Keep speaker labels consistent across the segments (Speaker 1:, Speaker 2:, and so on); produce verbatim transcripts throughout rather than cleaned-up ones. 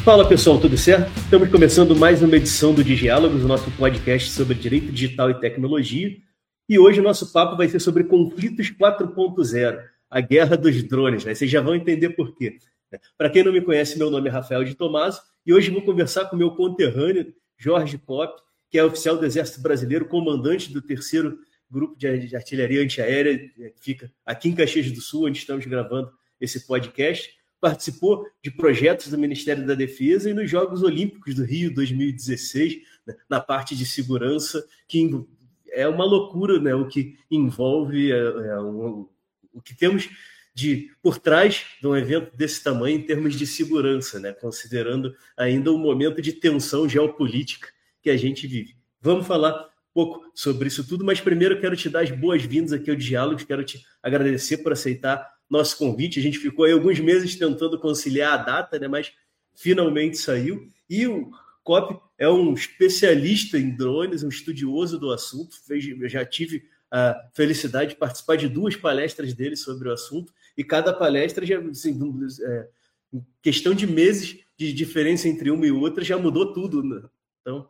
Speaker 1: Fala pessoal, tudo certo? Estamos começando mais uma edição do Digiálogos, o nosso podcast sobre direito digital e tecnologia. E hoje o nosso papo vai ser sobre conflitos quatro ponto zero, a guerra dos drones, né? Vocês já vão entender por quê. Para quem não me conhece, meu nome é Rafael de Tomaso e hoje vou conversar com meu conterrâneo, Jorge Popp, que é oficial do Exército Brasileiro, comandante do terceiro Grupo de Artilharia Antiaérea, que fica aqui em Caxias do Sul, onde estamos gravando esse podcast. Participou de projetos do Ministério da Defesa e nos Jogos Olímpicos do Rio dois mil e dezesseis, né, na parte de segurança, que é uma loucura, né, o que envolve é, é, um, o que temos de por trás de um evento desse tamanho em termos de segurança, né, considerando ainda um momento de tensão geopolítica que a gente vive. Vamos falar um pouco sobre isso tudo, mas primeiro eu quero te dar as boas-vindas aqui ao Diálogos, quero te agradecer por aceitar nosso convite. A gente ficou aí alguns meses tentando conciliar a data, né, mas finalmente saiu. E o Popp é um especialista em drones, um estudioso do assunto. Eu já tive a felicidade de participar de duas palestras dele sobre o assunto, e cada palestra, já, assim, é, em questão de meses de diferença entre uma e outra, já mudou tudo, né? Então,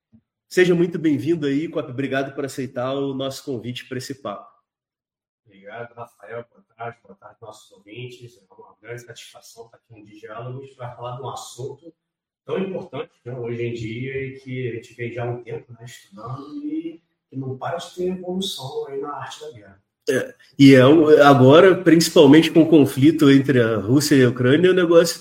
Speaker 1: seja muito bem-vindo aí, Popp. Obrigado por aceitar o nosso convite para esse papo.
Speaker 2: Obrigado, Rafael. Boa tarde, boa tarde, nossos ouvintes. É uma grande satisfação estar aqui no Diálogos para falar de um assunto tão importante, né, hoje em dia, e que a gente vem já há um tempo, né, estudando e que não para de ter evolução aí na arte da guerra.
Speaker 1: É, e é, agora, principalmente com o conflito entre a Rússia e a Ucrânia, o negócio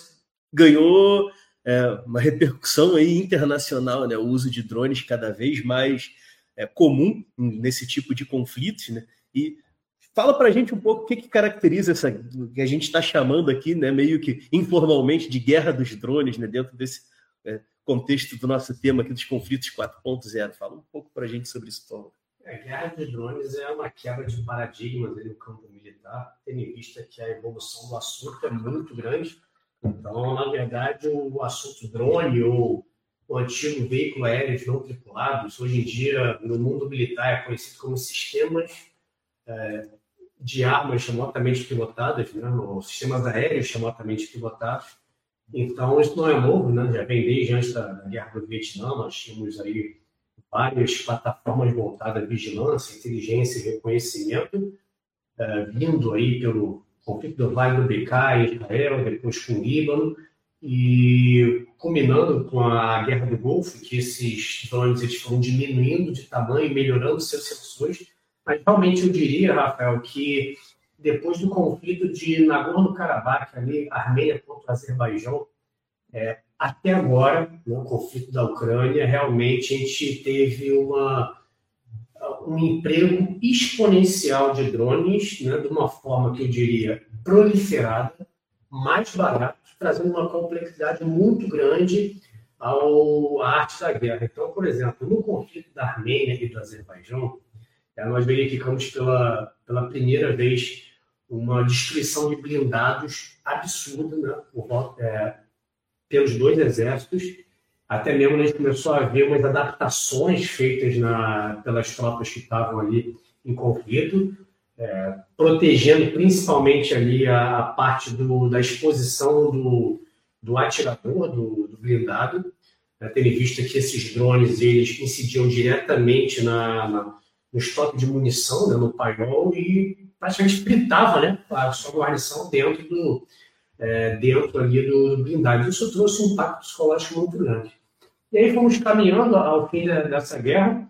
Speaker 1: ganhou é, uma repercussão aí internacional, né, o uso de drones cada vez mais é, comum nesse tipo de conflitos, né, e fala para a gente um pouco o que, que caracteriza essa que a gente está chamando aqui, né, meio que informalmente, de guerra dos drones, né, dentro desse é, contexto do nosso tema aqui dos conflitos quatro ponto zero. Fala um pouco para a gente sobre isso, Tom.
Speaker 2: A guerra dos drones é uma quebra de paradigmas no campo militar, tendo em vista que a evolução do assunto é muito grande. Então, na verdade, o assunto drone ou o antigo veículo aéreo não tripulados, hoje em dia, no mundo militar, é conhecido como sistemas é, de armas remotamente pilotadas, né, ou sistemas aéreos remotamente pilotados. Então, isso não é novo, né? Já vem desde antes da, da Guerra do Vietnã. Nós tínhamos aí várias plataformas voltadas à vigilância, inteligência e reconhecimento, é, vindo aí pelo conflito do Vale do Bekaa em Israel, depois com o Líbano, e culminando com a Guerra do Golfo, que esses drones eles foram diminuindo de tamanho, melhorando seus sensores. Mas realmente eu diria, Rafael, que depois do conflito de Nagorno-Karabakh, ali, Armênia contra o Azerbaijão, é, até agora, no conflito da Ucrânia, realmente a gente teve uma, um emprego exponencial de drones, né, de uma forma que eu diria proliferada, mais barato, trazendo uma complexidade muito grande ao, à arte da guerra. Então, por exemplo, no conflito da Armênia e do Azerbaijão, nós verificamos pela, pela primeira vez uma destruição de blindados absurda, né, por, é, pelos dois exércitos. Até mesmo a gente começou a ver umas adaptações feitas na, pelas tropas que estavam ali em conflito, é, protegendo principalmente ali a, a parte do, da exposição do, do atirador, do, do blindado, né, tendo em vista que esses drones eles incidiam diretamente na, na no estoque de munição, né, no paiol, e praticamente fritava, né, a sua guarnição dentro, do, é, dentro ali do blindado. Isso trouxe um impacto psicológico muito grande. E aí fomos caminhando ao fim dessa guerra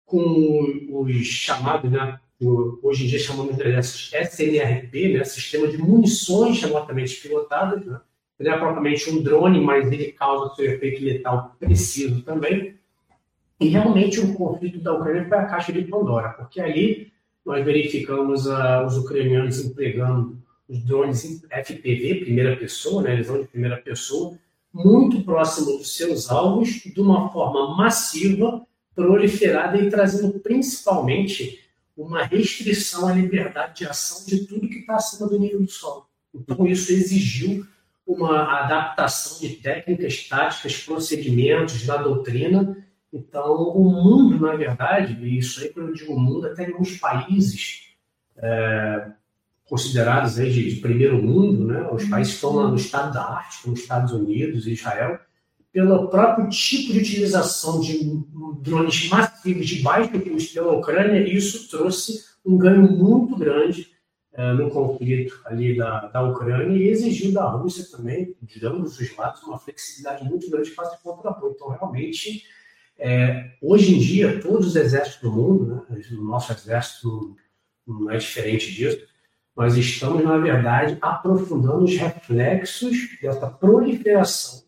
Speaker 2: com os chamados, né, hoje em dia chamamos de S N R P, né, Sistema de Munições Remotamente Pilotadas. Né? Ele é propriamente um drone, mas ele causa seu efeito letal preciso também. E realmente o conflito da Ucrânia foi a caixa de Pandora, porque ali nós verificamos uh, os ucranianos empregando os drones F P V, primeira pessoa, né, eles vão de primeira pessoa, muito próximo dos seus alvos, de uma forma massiva, proliferada e trazendo principalmente uma restrição à liberdade de ação de tudo que está acima do nível do solo. Então isso exigiu uma adaptação de técnicas, táticas, procedimentos, da doutrina. Então, o mundo, na verdade, e isso aí quando eu digo mundo, até alguns países é, considerados aí de, de primeiro mundo, né? Os países que estão lá no estado da arte, como Estados Unidos e Israel, pelo próprio tipo de utilização de drones massivos de baixo custo pela Ucrânia, isso trouxe um ganho muito grande é, no conflito ali da, da Ucrânia e exigiu da Rússia também, de ambos os lados, uma flexibilidade muito grande para se contrapor. Então, realmente, é, hoje em dia, todos os exércitos do mundo, né, o nosso exército não, não é diferente disso, nós estamos, na verdade, aprofundando os reflexos dessa proliferação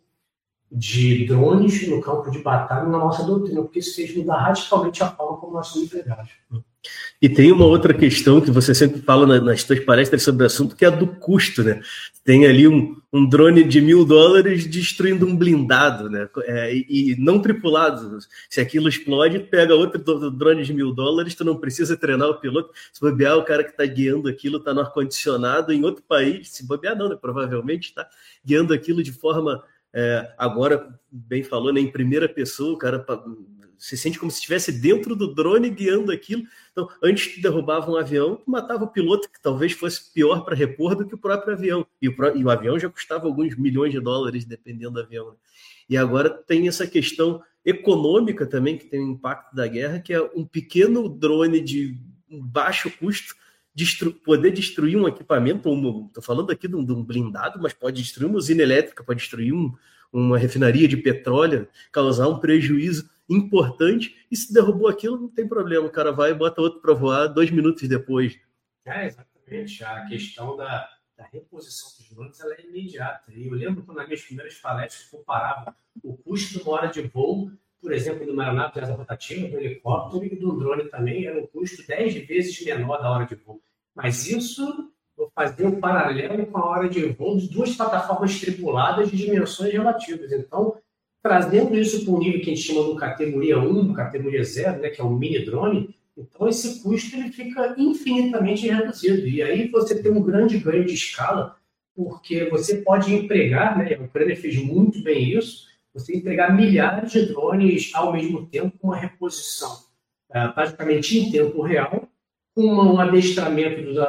Speaker 2: de drones no campo de batalha na nossa doutrina, porque isso fez mudar radicalmente a forma como nós somos empregados.
Speaker 1: E tem uma outra questão que você sempre fala nas suas palestras sobre o assunto, que é a do custo, né? Tem ali um, um drone de mil dólares destruindo um blindado, né? É, e, e não tripulado. Se aquilo explode, pega outro drone de mil dólares, tu não precisa treinar o piloto. Se bobear, o cara que está guiando aquilo está no ar-condicionado em outro país. Se bobear não, né? Provavelmente está guiando aquilo de forma... É, agora, bem falou, né, em primeira pessoa, o cara se sente como se estivesse dentro do drone guiando aquilo. Então, antes que derrubava um avião, matava o piloto, que talvez fosse pior para repor do que o próprio avião. E o, e o avião já custava alguns milhões de dólares, dependendo do avião. Né? E agora tem essa questão econômica também, que tem o impacto da guerra, que é um pequeno drone de baixo custo, Destru- poder destruir um equipamento, estou falando aqui de um, de um blindado, mas pode destruir uma usina elétrica, pode destruir um, uma refinaria de petróleo, causar um prejuízo importante, e se derrubou aquilo, não tem problema, o cara vai e bota outro para voar dois minutos depois.
Speaker 2: É, exatamente, a questão da, da reposição dos drones ela é imediata, e eu lembro que nas minhas primeiras palestras eu comparava o custo de uma hora de voo, por exemplo, de uma aeronave de asa rotativa, do helicóptero e do drone também, era um custo dez vezes menor da hora de voo. Mas isso, vou fazer um paralelo com a hora de voo de duas plataformas tripuladas de dimensões relativas. Então, trazendo isso para um nível que a gente chama de categoria um, categoria zero, né, que é um mini drone, então esse custo ele fica infinitamente reduzido. E aí você tem um grande ganho de escala, porque você pode empregar, né, a Ucrânia fez muito bem isso, você entregar milhares de drones ao mesmo tempo com uma reposição uh, praticamente em tempo real, com um adestramento do,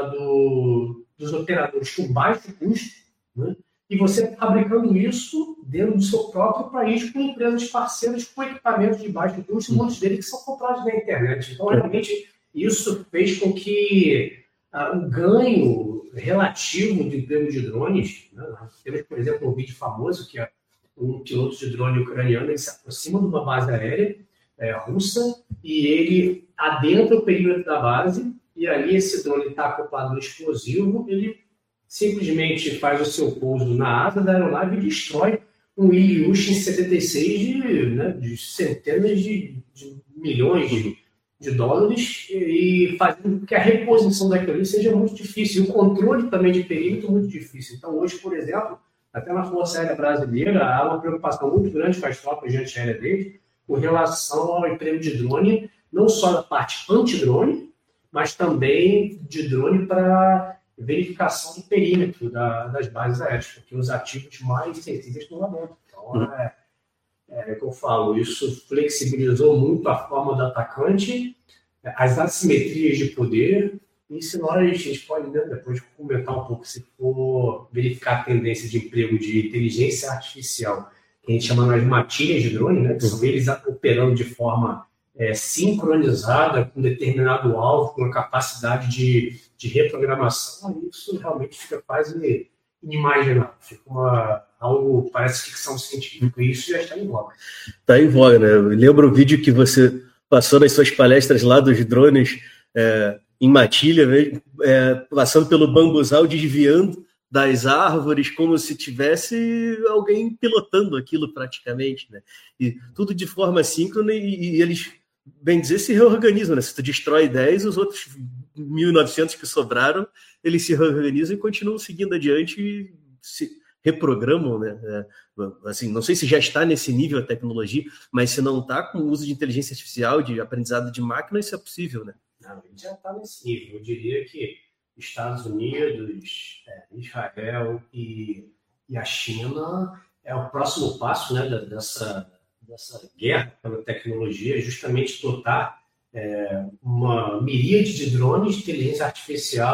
Speaker 2: do, dos operadores com baixo custo, né? E você fabricando isso dentro do seu próprio país com empresas parceiras com equipamentos de baixo custo, muitos deles que são comprados na internet. Então, realmente, isso fez com que uh, o ganho relativo de emprego de drones, né? Temos, por exemplo, um vídeo famoso que é um piloto de drone ucraniano, ele se aproxima de uma base aérea é, russa e ele adentra o perímetro da base e ali esse drone está acoplado no explosivo, ele simplesmente faz o seu pouso na asa da aeronave e destrói um Ilyushin setenta e seis de, né, de centenas de, de milhões de, de dólares e fazendo com que a reposição daquilo seja muito difícil e o controle também de perímetro muito difícil. Então hoje, por exemplo, até na Força Aérea Brasileira, há uma preocupação muito grande com as tropas de antiaérea deles com relação ao emprego de drone, não só da parte antidrone, mas também de drone para verificação do perímetro da, das bases aéreas, porque os ativos mais sensíveis estão lá dentro. Então, é, é o que eu falo, isso flexibilizou muito a forma do atacante, as assimetrias de poder. E se nós, a gente pode, né, depois comentar um pouco, se for verificar a tendência de emprego de inteligência artificial, que a gente chama nas matilhas de drone, né, que são eles operando de forma é, sincronizada com determinado alvo, com uma capacidade de, de reprogramação, isso realmente fica quase inimaginável. Fica uma, algo, parece ficção científica, e isso já está em voga.
Speaker 1: Está em voga, né? Eu lembro o vídeo que você passou nas suas palestras lá dos drones, é, em matilha, é, passando pelo bambuzal, desviando das árvores, como se tivesse alguém pilotando aquilo praticamente, né? E tudo de forma síncrona e, e eles, bem dizer, se reorganizam, né? Se tu destrói dez, os outros mil e novecentos que sobraram, eles se reorganizam e continuam seguindo adiante e se reprogramam, né? É, assim, não sei se já está nesse nível a tecnologia, mas se não está, com o uso de inteligência artificial, de aprendizado de máquina, isso é possível, né?
Speaker 2: Não, a gente já está nesse nível. Eu diria que Estados Unidos, é, Israel e, e a China é o próximo passo, né, dessa, dessa guerra pela tecnologia, justamente dotar é, uma miríade de drones de inteligência artificial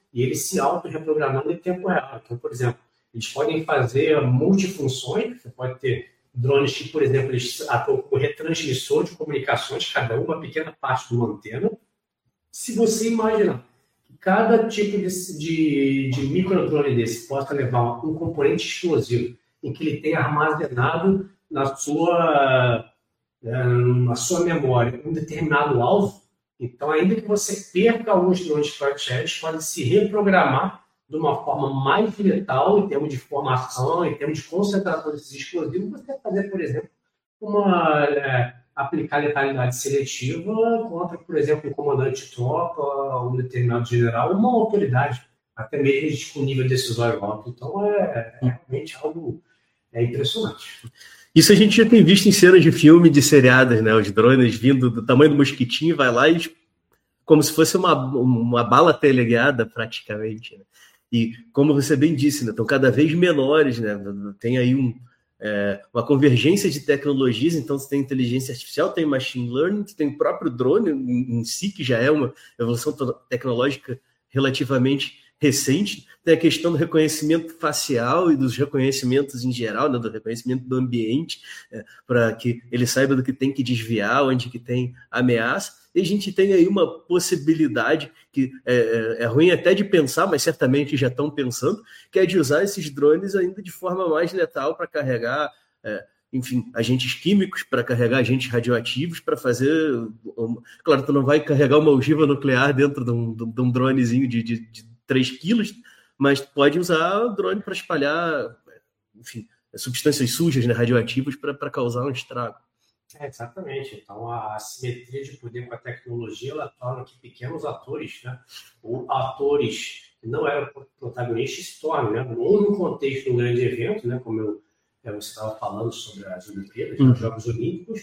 Speaker 2: e eles se auto-reprogramando em tempo real. Então, por exemplo, eles podem fazer multifunções, você pode ter drones que, por exemplo, eles atuam como retransmissor de comunicações, cada uma pequena parte de uma antena. Se você imaginar que cada tipo de, de, de microdrone desse possa levar um componente explosivo em que ele tenha armazenado na sua, na sua memória um determinado alvo, então, ainda que você perca alguns drones projetos, podem se reprogramar de uma forma mais letal, em termos de formação, em termos de concentração desses explosivos, você fazer, por exemplo, uma, é, aplicar letalidade seletiva contra, por exemplo, um comandante de tropa, um determinado general, uma autoridade, até mesmo com nível decisório alto. Então, é, é realmente algo é, impressionante.
Speaker 1: Isso a gente já tem visto em cenas de filme, de seriadas, né? Os drones vindo do tamanho do mosquitinho, vai lá e como se fosse uma, uma bala teleguiada, praticamente. Né? E como você bem disse, né? Estão cada vez menores, né? Tem aí um, é, uma convergência de tecnologias, então você tem inteligência artificial, tem machine learning, tem o próprio drone em, em si, que já é uma evolução tecnológica relativamente recente, tem a questão do reconhecimento facial e dos reconhecimentos em geral, né, do reconhecimento do ambiente, é, para que ele saiba do que tem que desviar, onde que tem ameaça, e a gente tem aí uma possibilidade que é, é ruim até de pensar, mas certamente já estão pensando, que é de usar esses drones ainda de forma mais letal para carregar, é, enfim, agentes químicos, para carregar agentes radioativos, para fazer... Claro, tu não vai carregar uma ogiva nuclear dentro de um, de um dronezinho de, de, de três quilos, mas pode usar o drone para espalhar, enfim, substâncias sujas, né, radioativas, para causar um estrago.
Speaker 2: É, exatamente. Então, a simetria de poder com a tecnologia, ela torna que pequenos atores, né, ou atores que não eram protagonistas, se tornem, né, ou no contexto de um grande evento, né, como eu, eu estava falando sobre as Olimpíadas, uhum. os Jogos Olímpicos,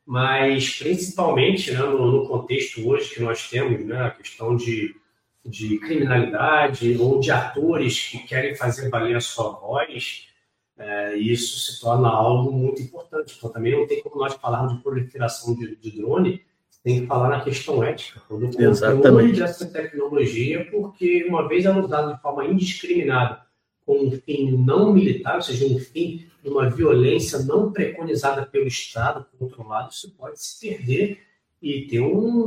Speaker 2: mas principalmente, né, no, no contexto hoje que nós temos, né, a questão de de criminalidade ou de atores que querem fazer valer a sua voz, é, isso se torna algo muito importante. Então, também não tem como nós falarmos de proliferação de, de drone, tem que falar na questão ética, do controle dessa tecnologia, porque uma vez ela usada de forma indiscriminada com um fim não militar, ou seja, um fim de uma violência não preconizada pelo Estado, controlado, isso pode se perder e ter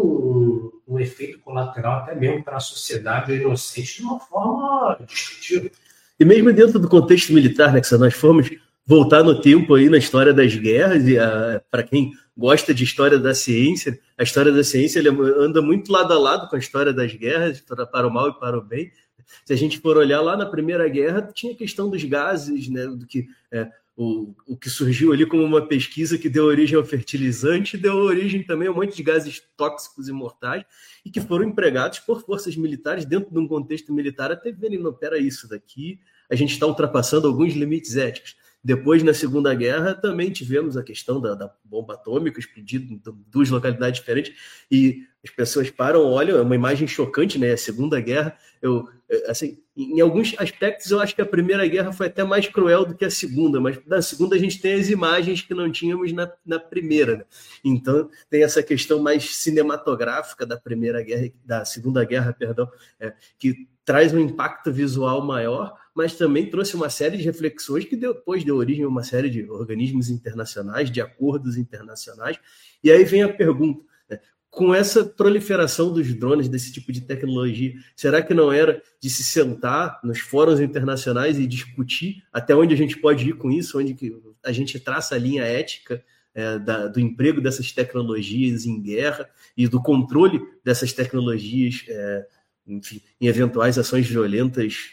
Speaker 2: um, um efeito colateral até mesmo para a sociedade inocente de uma forma destrutiva.
Speaker 1: E mesmo dentro do contexto militar, né, que se nós formos voltar no tempo aí na história das guerras, e para quem gosta de história da ciência, a história da ciência ele anda muito lado a lado com a história das guerras, para o mal e para o bem. Se a gente for olhar lá na Primeira Guerra, tinha a questão dos gases, né, do que... É, O, o que surgiu ali como uma pesquisa que deu origem ao fertilizante, deu origem também a um monte de gases tóxicos e mortais, e que foram empregados por forças militares dentro de um contexto militar, até verem, não, pera, isso daqui, a gente está ultrapassando alguns limites éticos. Depois, na Segunda Guerra, também tivemos a questão da, da bomba atômica explodida em duas localidades diferentes, e as pessoas param, olham, é uma imagem chocante, né? A Segunda Guerra, eu, assim, em alguns aspectos eu acho que a Primeira Guerra foi até mais cruel do que a Segunda, mas na Segunda a gente tem as imagens que não tínhamos na, na Primeira, né? Então tem essa questão mais cinematográfica da Primeira Guerra, da Segunda Guerra, perdão, é, que traz um impacto visual maior, mas também trouxe uma série de reflexões que depois deu origem a uma série de organismos internacionais, de acordos internacionais. E aí vem a pergunta, né? Com essa proliferação dos drones, desse tipo de tecnologia, será que não era de se sentar nos fóruns internacionais e discutir até onde a gente pode ir com isso, onde que a gente traça a linha ética é, da, do emprego dessas tecnologias em guerra e do controle dessas tecnologias, é, enfim, em eventuais ações violentas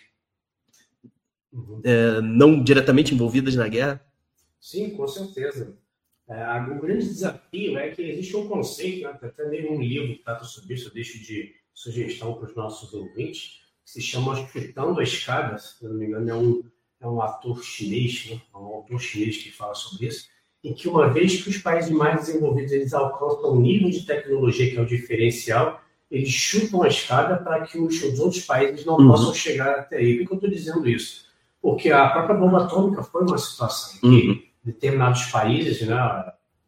Speaker 2: Uhum.
Speaker 1: é, não diretamente envolvidas na guerra?
Speaker 2: Sim, com certeza. É, o grande desafio é que existe um conceito, né, até mesmo um livro que trata sobre isso, eu deixo de sugestão para os nossos ouvintes, que se chama Chutando a Escada, se não me engano, é um, é um ator chinês, né, é um autor chinês que fala sobre isso, em que uma vez que os países mais desenvolvidos eles alcançam um nível de tecnologia que é o diferencial, eles chutam a escada para que os, os outros países não uhum. possam chegar até aí. Por que eu estou dizendo isso? Porque a própria bomba atômica foi uma situação em que uhum. determinados países, né,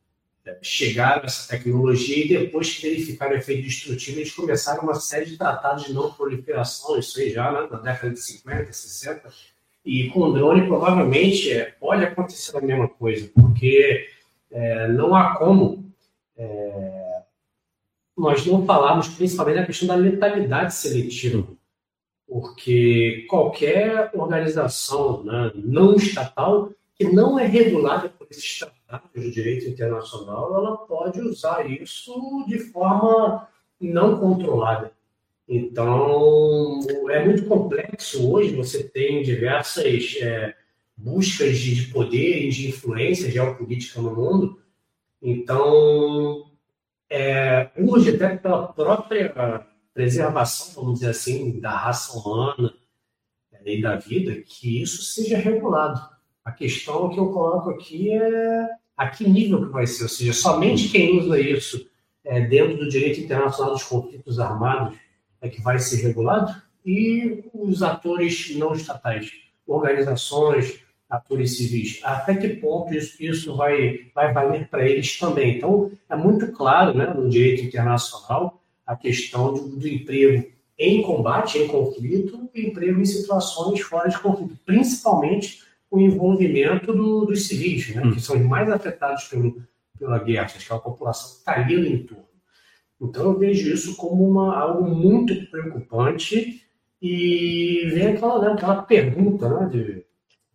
Speaker 2: chegaram a essa tecnologia e depois que verificaram o efeito destrutivo, eles começaram uma série de tratados de não proliferação, isso aí já né, na década de cinquenta, sessenta, e com o drone provavelmente é, pode acontecer a mesma coisa, porque é, não há como é, nós não falarmos principalmente da questão da letalidade seletiva, porque qualquer organização né, não estatal que não é regulada por esses tratados do direito internacional, ela pode usar isso de forma não controlada. Então, é muito complexo hoje, você tem diversas é, buscas de, de poder e de influência geopolítica no mundo. Então, é, urge até pela própria preservação, vamos dizer assim, da raça humana e da vida, que isso seja regulado. A questão que eu coloco aqui é a que nível que vai ser, ou seja, somente quem usa isso é, dentro do direito internacional dos conflitos armados é que vai ser regulado, e os atores não estatais, organizações, atores civis, até que ponto isso, isso vai, vai valer para eles também. Então, é muito claro né, no direito internacional a questão do, do emprego em combate, em conflito, e emprego em situações fora de conflito, principalmente o envolvimento do, dos civis, né, que são os mais afetados pelo, pela guerra, que é a população que está ali no entorno. Então, eu vejo isso como uma, algo muito preocupante e vem aquela, né, aquela pergunta, né, de,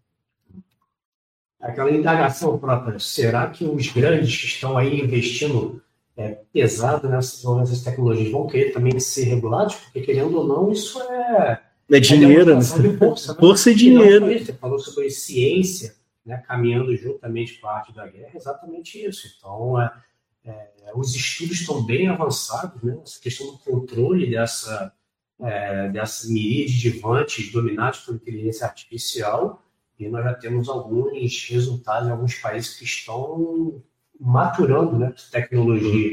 Speaker 2: aquela indagação própria. Será que os grandes que estão aí investindo é, pesado nessas, nessas tecnologias vão querer também ser regulados? Porque, querendo ou não, isso é...
Speaker 1: É dinheiro, né?
Speaker 2: Força, né?
Speaker 1: Força e dinheiro.
Speaker 2: Não, você falou sobre ciência, né, caminhando juntamente com a arte da guerra, é exatamente isso. Então, é, é, os estudos estão bem avançados, né? Essa questão do controle dessa, é, dessa miríade de vantes dominados por inteligência artificial, e nós já temos alguns resultados em alguns países que estão maturando né, tecnologia.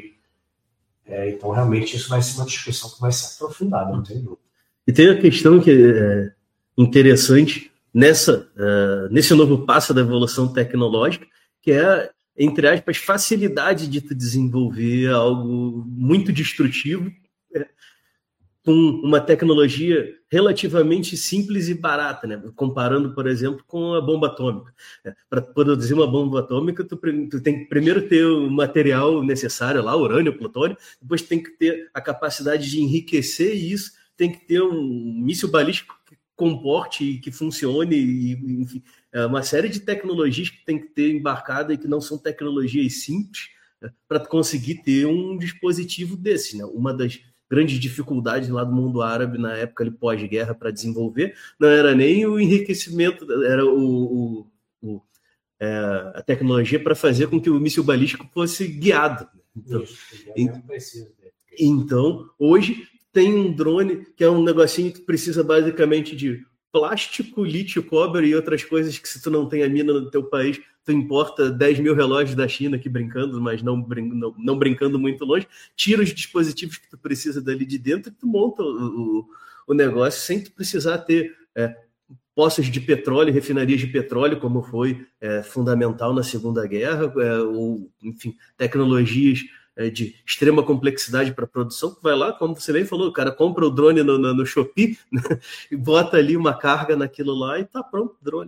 Speaker 2: É, então, realmente, isso vai ser uma discussão que vai ser aprofundada, não tem dúvida.
Speaker 1: E tem a questão que é interessante nessa, uh, nesse novo passo da evolução tecnológica, que é, entre aspas, facilidade de tu desenvolver algo muito destrutivo é, com uma tecnologia relativamente simples e barata, né? Comparando, por exemplo, com a bomba atômica. É, para produzir uma bomba atômica, tu, tu tem que primeiro ter o material necessário lá, urânio, plutônio, depois tem que ter a capacidade de enriquecer isso, tem que ter um míssil balístico que comporte e que funcione, e, enfim, é uma série de tecnologias que tem que ter embarcada e que não são tecnologias simples, né, para conseguir ter um dispositivo desse, né? Uma das grandes dificuldades lá do mundo árabe na época ali, pós-guerra para desenvolver não era nem o enriquecimento, era o, o, o, é, a tecnologia para fazer com que o míssil balístico fosse guiado. Então,
Speaker 2: Isso,
Speaker 1: então hoje tem um drone que é um negocinho que precisa basicamente de plástico, lítio, cobre e outras coisas que, se tu não tem a mina no teu país, tu importa dez mil relógios da China aqui brincando, mas não, brin não, não brincando muito longe, tira os dispositivos que tu precisa dali de dentro e tu monta o, o, o negócio sem tu precisar ter é, poços de petróleo, refinarias de petróleo, como foi é, fundamental na Segunda Guerra, é, ou, enfim, tecnologias de extrema complexidade para produção, que vai lá, como você bem falou, o cara compra o drone no, no, no Shopee, né, e bota ali uma carga naquilo lá e tá pronto o drone.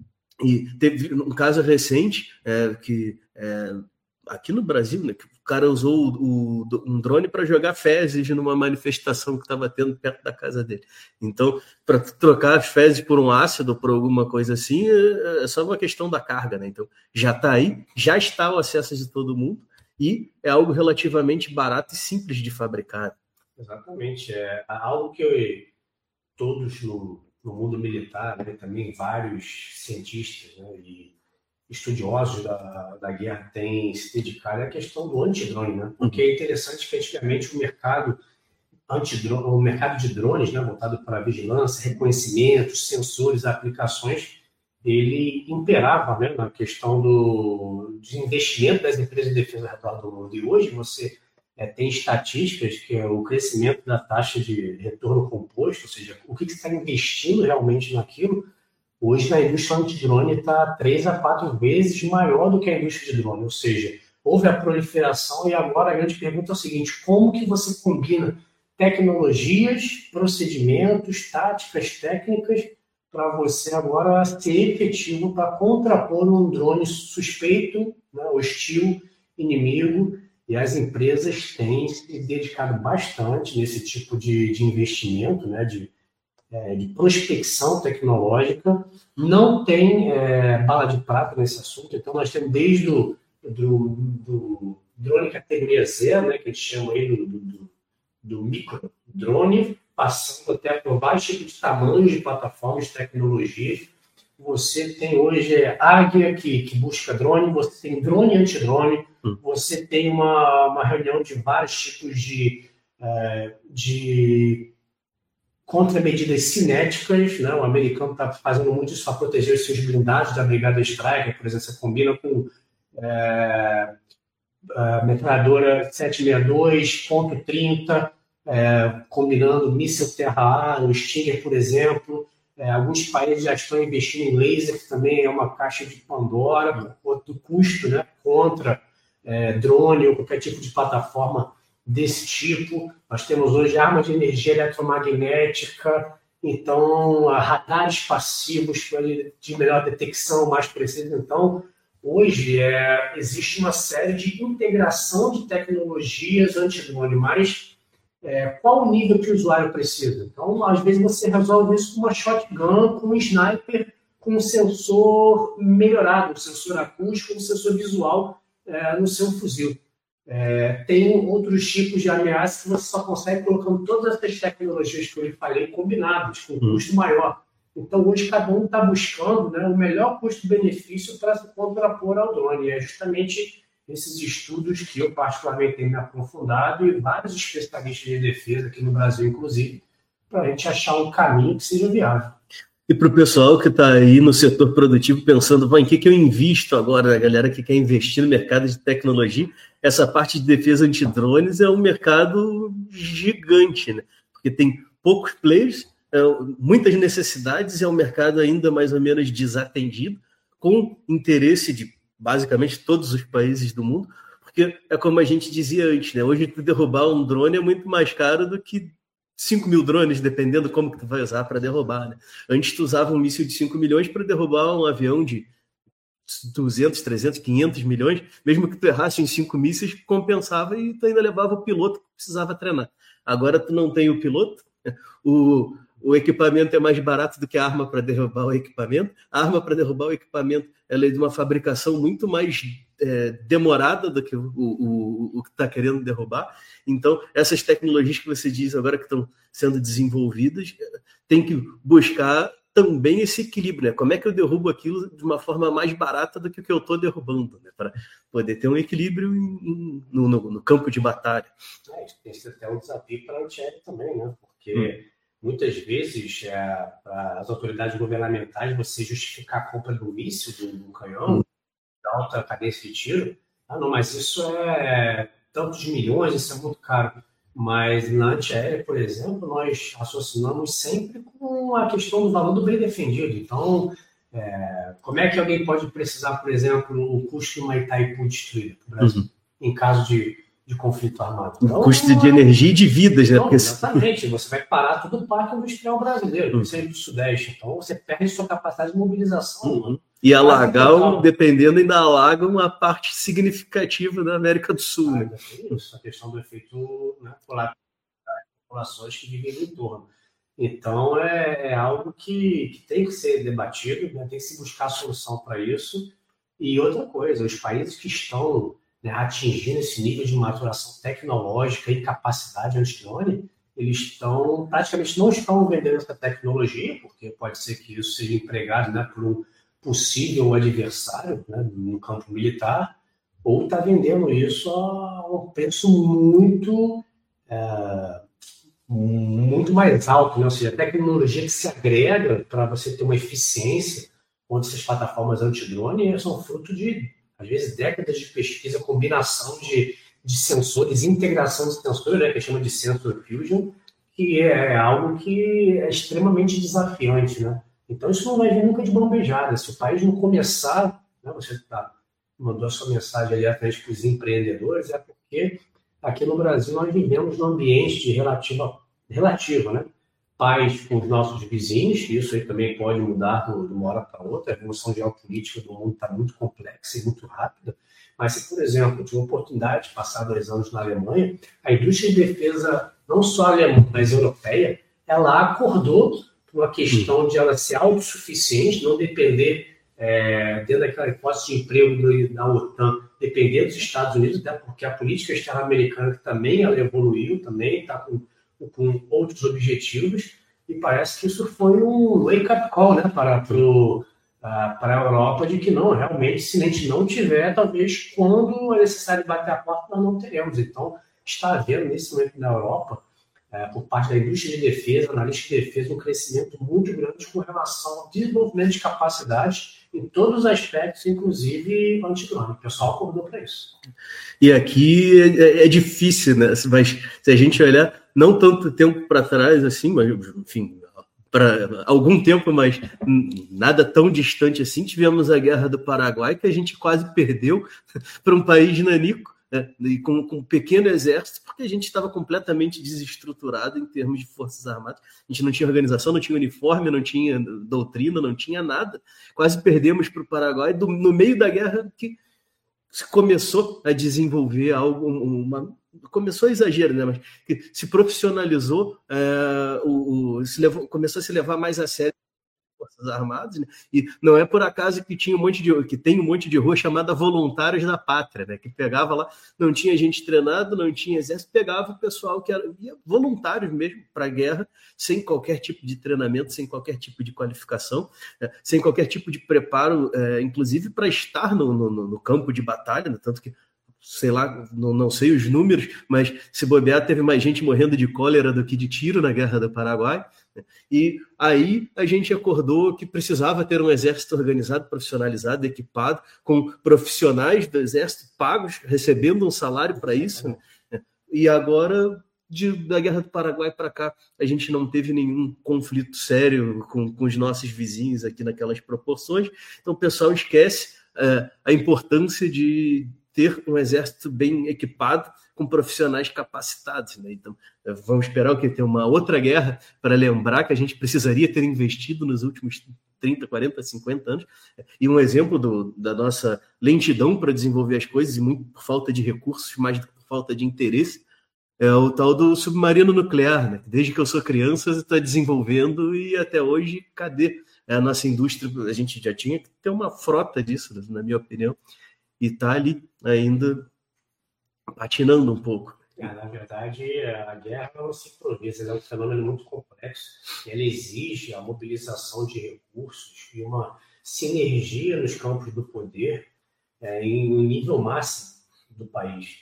Speaker 1: E teve um caso recente, é, que é, aqui no Brasil, né, que o cara usou o, o, um drone para jogar fezes numa manifestação que estava tendo perto da casa dele. Então, para trocar as fezes por um ácido, por alguma coisa assim, é, é só uma questão da carga, né? Então, já está aí, já está ao acesso de todo mundo, e é algo relativamente barato e simples de fabricar.
Speaker 2: Exatamente. É algo que todos no, no mundo militar, né, também vários cientistas, né, e estudiosos da, da guerra têm se dedicado à questão do antidrone, né? Porque é interessante que antigamente o mercado, antidrone, o mercado de drones, né, voltado para vigilância, reconhecimento, sensores, aplicações, ele imperava, né, na questão do de investimento das empresas de defesa ao redor do mundo. E hoje você é, tem estatísticas que é o crescimento da taxa de retorno composto, ou seja, o que você está investindo realmente naquilo. Hoje, na indústria antidrone está três a quatro vezes maior do que a indústria de drone, ou seja, houve a proliferação e agora a grande pergunta é o seguinte: como que você combina tecnologias, procedimentos, táticas, técnicas para você agora ser efetivo para contrapor um drone suspeito, né, hostil, inimigo? E as empresas têm se dedicado bastante nesse tipo de, de investimento, né, de, é, de prospecção tecnológica. Não tem é, bala de prata nesse assunto, então nós temos desde o do, do drone categoria zero, né, que a gente chama aí do, do, do micro drone, passando até por vários tipos de tamanhos de plataformas, de tecnologias. Você tem hoje é, Águia, que, que busca drone, você tem drone anti-drone, hum. você tem uma, uma reunião de vários tipos de, uh, de contramedidas cinéticas, né? O americano está fazendo muito isso para proteger os seus blindados da Brigada Striker, por exemplo, você combina com é, a metralhadora sete sessenta e dois ponto trinta, é, combinando míssil terra-ar, o Stinger, por exemplo. É, alguns países já estão investindo em laser, que também é uma caixa de Pandora, do custo, né, contra é, drone ou qualquer tipo de plataforma desse tipo. Nós temos hoje armas de energia eletromagnética, então radares passivos de melhor detecção, mais preciso. Então, hoje é, existe uma série de integração de tecnologias anti-drone, mas é, qual o nível que o usuário precisa? Então, às vezes você resolve isso com uma shotgun, com um sniper, com um sensor melhorado, um sensor acústico, um sensor visual é, no seu fuzil. É, tem outros tipos de ameaças que você só consegue colocando todas essas tecnologias que eu lhe falei combinadas, com um custo maior. Então, hoje, cada um está buscando, né, o melhor custo-benefício para se contrapor ao drone. E é justamente esses estudos que eu, particularmente, tenho me aprofundado e vários especialistas de defesa, aqui no Brasil, inclusive, para a gente achar um caminho que seja viável.
Speaker 1: E para o pessoal que está aí no setor produtivo pensando, em que, que eu invisto agora, a galera que quer investir no mercado de tecnologia, essa parte de defesa antidrones é um mercado gigante, né? Porque tem poucos players, é, muitas necessidades, é um mercado ainda mais ou menos desatendido, com interesse de basicamente todos os países do mundo, porque é como a gente dizia antes, né? Hoje tu derrubar um drone é muito mais caro do que cinco mil drones, dependendo como que tu vai usar para derrubar, né? Antes tu usava um míssil de cinco milhões para derrubar um avião de duzentos, trezentos, quinhentos milhões, mesmo que tu errasse em cinco mísseis, compensava e tu ainda levava o piloto que precisava treinar. Agora tu não tem o piloto, o, o equipamento é mais barato do que a arma para derrubar o equipamento, a arma para derrubar o equipamento ela é de uma fabricação muito mais é, demorada do que o, o, o que está querendo derrubar. Então, essas tecnologias que você diz agora que estão sendo desenvolvidas, tem que buscar também esse equilíbrio, né? Como é que eu derrubo aquilo de uma forma mais barata do que o que eu estou derrubando, né? Para poder ter um equilíbrio em, em, no, no, no campo de batalha.
Speaker 2: É, tem até um desafio para a antiaérea também, né? Porque hum. muitas vezes, é, para as autoridades governamentais, você justificar a compra do míssil, do, do canhão, hum. da alta cadência de tiro, ah, não, mas isso é tantos milhões, isso é muito caro. Mas na antiaérea, por exemplo, nós associamos sempre com a questão do valor do bem defendido. Então, é, como é que alguém pode precisar, por exemplo, o custo de uma Itaipu destruída para o Brasil, uhum. em caso de, de conflito armado? Então,
Speaker 1: o custo de energia e de vidas, né?
Speaker 2: Então, exatamente, você vai parar todo o parque industrial brasileiro, uhum. do Sudeste. Então, você perde sua capacidade de mobilização.
Speaker 1: Uhum. E alagar, dependendo, ainda alagam a parte significativa da América do Sul.
Speaker 2: Ah, ainda tem isso, a questão do efeito, né, colateral das populações que vivem no entorno. Então, é, é algo que, que tem que ser debatido, né, tem que se buscar solução para isso. E outra coisa, os países que estão, né, atingindo esse nível de maturação tecnológica e capacidade anti-drone, eles estão, praticamente não estão vendendo essa tecnologia, porque pode ser que isso seja empregado, né, por um possível adversário, né, no campo militar, ou está vendendo isso a um preço muito, é, muito mais alto, né? Ou seja, a tecnologia que se agrega para você ter uma eficiência, onde essas plataformas antidrone são fruto de, às vezes, décadas de pesquisa, combinação de, de sensores, integração de sensores, né, que chama de sensor fusion, que é algo que é extremamente desafiante, né? Então, isso não vai vir nunca de mão beijada. Se o país não começar, né, você está mandou a sua mensagem ali à frente para os empreendedores, é porque aqui no Brasil nós vivemos num ambiente de relativa, relativo, né? Paz com os nossos vizinhos, isso aí também pode mudar de uma hora para outra, a evolução geopolítica do mundo está muito complexa e muito rápida, mas se, por exemplo, eu tive a oportunidade de passar dois anos na Alemanha, a indústria de defesa, não só alemã, mas europeia, ela acordou por uma questão de ela ser autossuficiente, não depender, é, dentro daquela hipótese de emprego da OTAN, depender dos Estados Unidos, né, porque a política externa americana também ela evoluiu, também está com com outros objetivos, e parece que isso foi um wake-up call, né, para, pro, uh, para a Europa, de que não, realmente, se a gente não tiver, talvez quando é necessário bater a porta, nós não teremos. Então, está havendo nesse momento na Europa, uh, por parte da indústria de defesa, analista de defesa, um crescimento muito grande com relação ao desenvolvimento de capacidades em todos os aspectos, inclusive antidrone. O pessoal acordou para isso.
Speaker 1: E aqui é, é difícil, né? Mas se a gente olhar, não tanto tempo para trás assim, mas, enfim, para algum tempo, mas nada tão distante assim, tivemos a Guerra do Paraguai, que a gente quase perdeu para um país nanico, né? E com, com um pequeno exército, porque a gente estava completamente desestruturado em termos de forças armadas. A gente não tinha organização, não tinha uniforme, não tinha doutrina, não tinha nada. Quase perdemos para o Paraguai, do, no meio da guerra que se começou a desenvolver algo, uma, começou a exagero, né? Mas que se profissionalizou, é, o, o, se levou, começou a se levar mais a sério as Forças Armadas, né? E não é por acaso que tinha um monte de que tem um monte de rua chamada Voluntários da Pátria, né? Que pegava lá, não tinha gente treinada, não tinha exército, pegava o pessoal que era ia, voluntários mesmo para a guerra, sem qualquer tipo de treinamento, sem qualquer tipo de qualificação, né? Sem qualquer tipo de preparo, é, inclusive para estar no, no, no campo de batalha, né? Tanto que sei lá, não, não sei os números, mas se bobear, teve mais gente morrendo de cólera do que de tiro na Guerra do Paraguai. E aí a gente acordou que precisava ter um exército organizado, profissionalizado, equipado, com profissionais do exército pagos, recebendo um salário para isso. Né? E agora, de, da Guerra do Paraguai para cá, a gente não teve nenhum conflito sério com, com os nossos vizinhos aqui naquelas proporções. Então o pessoal esquece uh, a importância de ter um exército bem equipado, com profissionais capacitados. Né? Então, vamos esperar o que? Ter uma outra guerra para lembrar que a gente precisaria ter investido nos últimos trinta, quarenta, cinquenta anos. E um exemplo do, da nossa lentidão para desenvolver as coisas, e muito por falta de recursos, mais do que por falta de interesse, é o tal do submarino nuclear. Né? Desde que eu sou criança, está desenvolvendo e até hoje, cadê? A nossa indústria, a gente já tinha que ter uma frota disso, na minha opinião. E está ali ainda patinando um pouco.
Speaker 2: É, na verdade, a guerra não se improvisa, é um fenômeno muito complexo. Ela exige a mobilização de recursos e uma sinergia nos campos do poder é, em um nível máximo do país.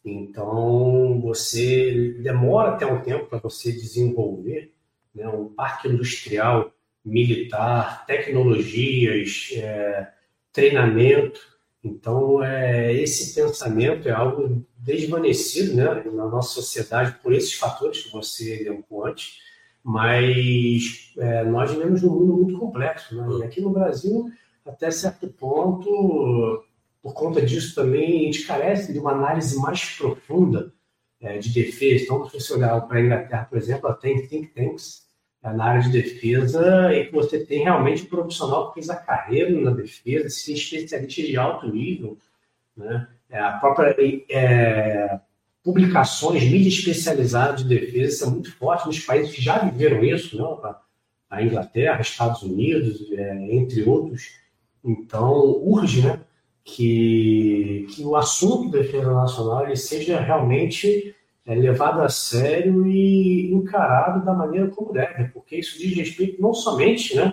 Speaker 2: Então, você demora até um tempo para você desenvolver, né, um parque industrial, militar, tecnologias, é, treinamento. Então, é, esse pensamento é algo desvanecido, né, na nossa sociedade por esses fatores que você elencou antes, mas é, nós vivemos num mundo muito complexo. Né? E aqui no Brasil, até certo ponto, por conta disso também, a gente carece de uma análise mais profunda é, de defesa. Então, se você olhar para a Inglaterra, por exemplo, ela tem think tanks na área de defesa, e que você tem realmente um profissional que fez a carreira na defesa, se tem especialistas de alto nível, né? A própria é, publicações, mídia especializada de defesa são muito fortes nos países que já viveram isso, né? A Inglaterra, Estados Unidos, é, entre outros. Então, urge, né, que, que o assunto da defesa nacional ele seja realmente é levado a sério e encarado da maneira como deve, porque isso diz respeito não somente, né,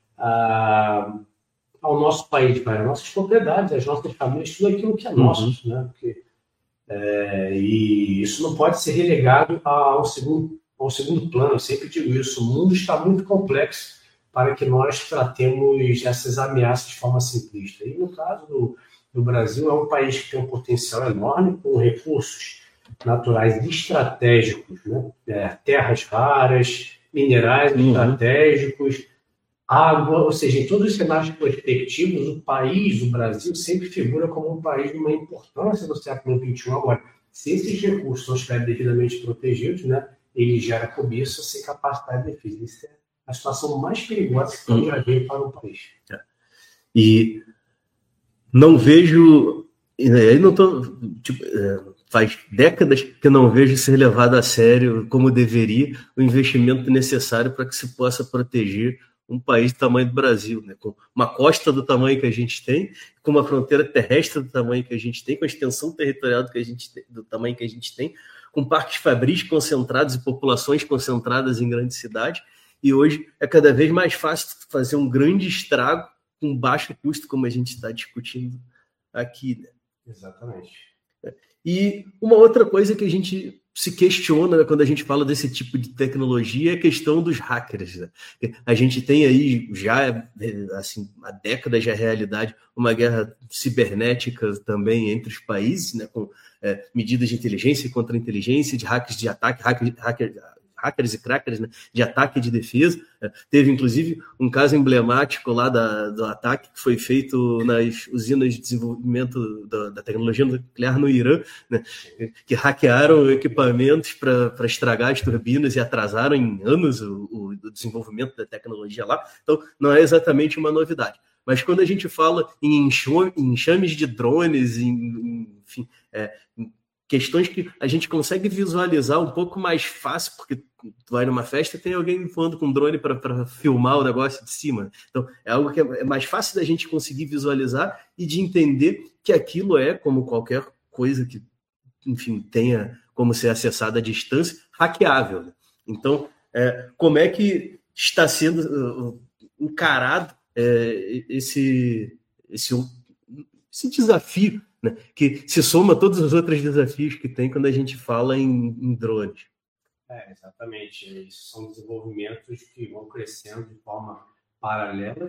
Speaker 2: a, ao nosso país, mas às nossas propriedades, às nossas famílias, tudo aquilo que é nosso. Uhum. Né, porque, é, e isso não pode ser relegado ao segundo, ao segundo plano. Eu sempre digo isso, o mundo está muito complexo para que nós tratemos essas ameaças de forma simplista. E no caso do, do Brasil, é um país que tem um potencial enorme, com recursos naturais estratégicos, né? É, terras raras, minerais uhum. estratégicos, água, ou seja, em todos os cenários prospectivos, o país, o Brasil, sempre figura como um país de uma importância no século vinte e um. Agora, se esses recursos não estiverem devidamente protegidos, né, ele gera cobiça sem capacidade de defesa. Isso é a situação mais perigosa que pode haver para o país.
Speaker 1: E não vejo, aí não tô, tipo, faz décadas que não vejo ser levado a sério como deveria o investimento necessário para que se possa proteger um país do tamanho do Brasil, né? Com uma costa do tamanho que a gente tem, com uma fronteira terrestre do tamanho que a gente tem, com a extensão territorial do, que a gente tem, do tamanho que a gente tem, com parques fabris concentrados e populações concentradas em grandes cidades, e hoje é cada vez mais fácil fazer um grande estrago com baixo custo, como a gente está discutindo aqui, né?
Speaker 2: Exatamente.
Speaker 1: E uma outra coisa que a gente se questiona, né, quando a gente fala desse tipo de tecnologia é a questão dos hackers, né? A gente tem aí já, assim, há décadas já realidade, uma guerra cibernética também entre os países, né, com é, medidas de inteligência e contra-inteligência, de hackers de ataque, hacker, hacker, hackers e crackers, né, de ataque e de defesa. Teve, inclusive, um caso emblemático lá da, do ataque que foi feito nas usinas de desenvolvimento da, da tecnologia nuclear no Irã, né, que hackearam equipamentos para estragar as turbinas e atrasaram em anos o, o desenvolvimento da tecnologia lá. Então, não é exatamente uma novidade. Mas quando a gente fala em enxames de drones, em, enfim, é, em questões que a gente consegue visualizar um pouco mais fácil, porque tu vai numa festa e tem alguém voando com drone para filmar o negócio de cima. Então, é algo que é mais fácil da gente conseguir visualizar e de entender que aquilo é, como qualquer coisa que, enfim, tenha como ser acessada à distância, hackeável, né? Então, é, como é que está sendo uh, encarado é, esse, esse, esse desafio, né, que se soma a todos os outros desafios que tem quando a gente fala em, em drones?
Speaker 2: É, exatamente. Esses são desenvolvimentos que vão crescendo de forma paralela.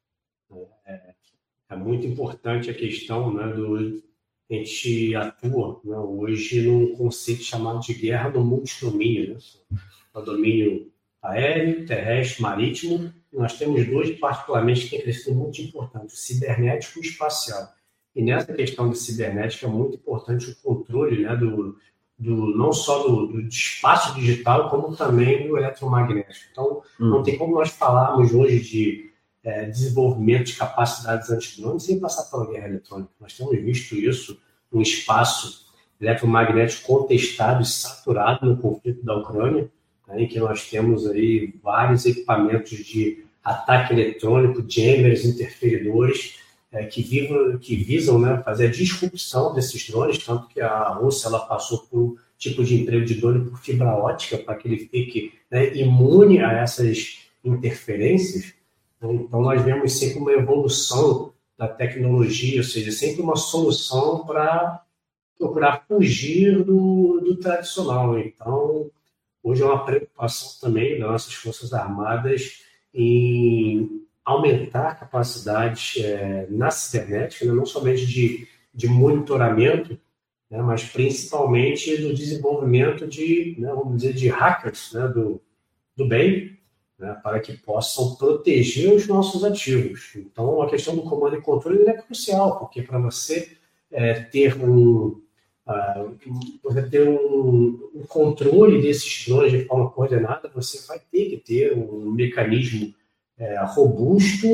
Speaker 2: É, é muito importante a questão, né, do a gente atua, né, hoje num conceito chamado de guerra do multidomínio, né? O domínio aéreo, terrestre, marítimo. Nós temos dois, particularmente, que têm crescido muito importante, o cibernético e o espacial. E nessa questão de cibernética é muito importante o controle, né, do, do, não só do, do espaço digital, como também do eletromagnético. Então, hum. não tem como nós falarmos hoje de é, desenvolvimento de capacidades antidrones sem passar pela guerra eletrônica. Nós temos visto isso no espaço eletromagnético contestado e saturado no conflito da Ucrânia, né, em que nós temos aí vários equipamentos de ataque eletrônico, jammers, interferidores, é, que, vivam, que visam, né, fazer a disrupção desses drones, tanto que a Rússia ela passou por um tipo de emprego de drone por fibra ótica para que ele fique, né, imune a essas interferências. Então, nós vemos sempre uma evolução da tecnologia, ou seja, sempre uma solução para procurar fugir do, do tradicional. Então, hoje é uma preocupação também das nossas Forças Armadas em aumentar a capacidade é, na cibernética, né, não somente de, de monitoramento, né, mas principalmente do desenvolvimento de, né, vamos dizer, de hackers, né, do, do bem, né, para que possam proteger os nossos ativos. Então, a questão do comando e controle é crucial, porque para você é, ter um Uh, você ter um, um controle desses drones de forma coordenada, você vai ter que ter um mecanismo é, robusto,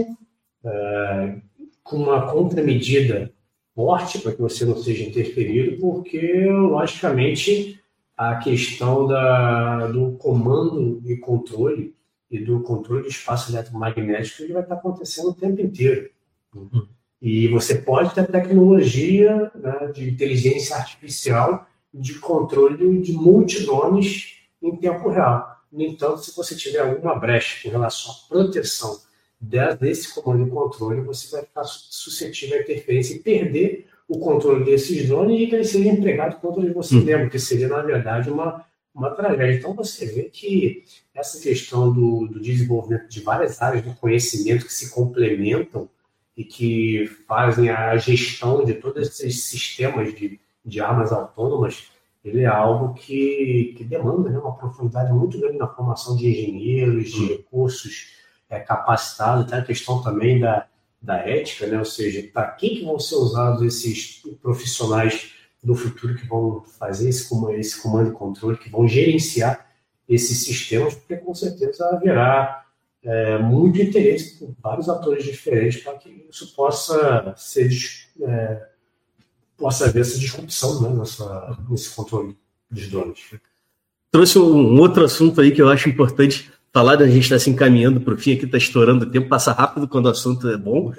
Speaker 2: é, com uma contramedida forte para que você não seja interferido, porque, logicamente, a questão da, do comando e controle e do controle do espaço eletromagnético ele vai estar acontecendo o tempo inteiro. Uhum. E você pode ter tecnologia, né, de inteligência artificial de controle de multidrones em tempo real. No entanto, se você tiver alguma brecha em relação à proteção desse comando e controle, você vai ficar suscetível à interferência e perder o controle desses drones e que eles sejam empregados contra você hum. mesmo, que seria, na verdade, uma, uma tragédia. Então, você vê que essa questão do, do desenvolvimento de várias áreas do conhecimento que se complementam e que fazem a gestão de todos esses sistemas de, de armas autônomas, ele é algo que, que demanda, né, uma profundidade muito grande na formação de engenheiros, de recursos é, capacitado, tem a questão também da, da ética, né? Ou seja, para quem que vão ser usados esses profissionais do futuro que vão fazer esse comando, esse comando e controle, que vão gerenciar esses sistemas, porque com certeza haverá é, muito interesse por vários atores diferentes para que isso possa ser é, possa haver essa disrupção, né, nessa, nesse controle dos drones.
Speaker 1: Trouxe um outro assunto aí que eu acho importante falar, a gente está se encaminhando para o fim aqui, está estourando o tempo, passa rápido quando o assunto é bom,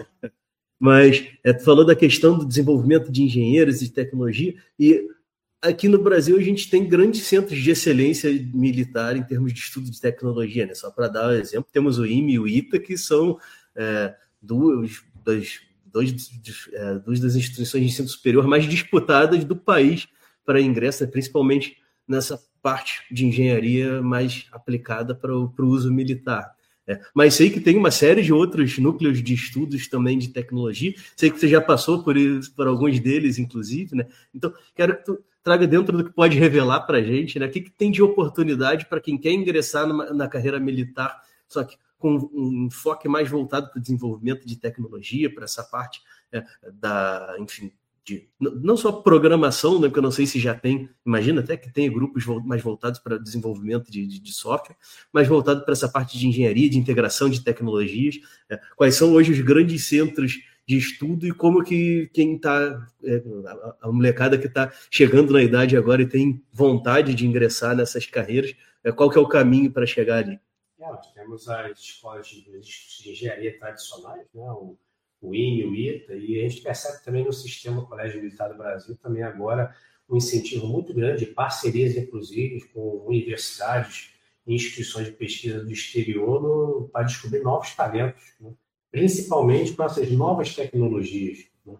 Speaker 1: mas é, tu falou da questão do desenvolvimento de engenheiros e de tecnologia, e aqui no Brasil a gente tem grandes centros de excelência militar em termos de estudo de tecnologia, né? Só para dar um exemplo, temos o I M E e o I T A, que são é, duas das, dois, dos, é, duas das instituições de ensino superior mais disputadas do país para ingresso, principalmente nessa parte de engenharia mais aplicada para o uso militar. É, mas sei que tem uma série de outros núcleos de estudos também de tecnologia, sei que você já passou por isso, por alguns deles, inclusive, né? Então, quero que tu traga dentro do que pode revelar para a gente, né? O que, que tem de oportunidade para quem quer ingressar numa, na carreira militar, só que com um enfoque mais voltado para o desenvolvimento de tecnologia, para essa parte é, da, enfim, de, não só programação, né, porque eu não sei se já tem, imagina até que tenha grupos mais voltados para desenvolvimento de, de, de software, mas voltado para essa parte de engenharia, de integração de tecnologias. É, quais são hoje os grandes centros de estudo e como que quem está, é, a, a molecada que está chegando na idade agora e tem vontade de ingressar nessas carreiras, é, qual que é o caminho para chegar ali?
Speaker 2: É, nós temos as escolas de, de engenharia tradicionais, né, o o I M E, o I T A, e a gente percebe também no sistema Colégio Militar do Brasil também agora um incentivo muito grande, parcerias inclusive com universidades e instituições de pesquisa do exterior no, para descobrir novos talentos, né? Principalmente com essas novas tecnologias, né?